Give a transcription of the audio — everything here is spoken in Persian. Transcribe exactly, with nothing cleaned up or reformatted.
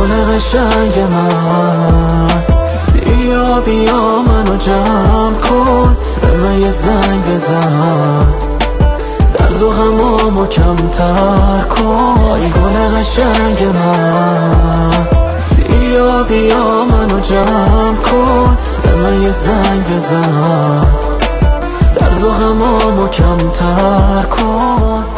گل قشنگ من، بیا بیا منو جمع کن، به من یه زنگ بزن، درد و غمامو کمتر کن. ای گل قشنگ من، بیا بیا منو جمع کن، به من یه زنگ بزن، درد و غمامو کمتر کن.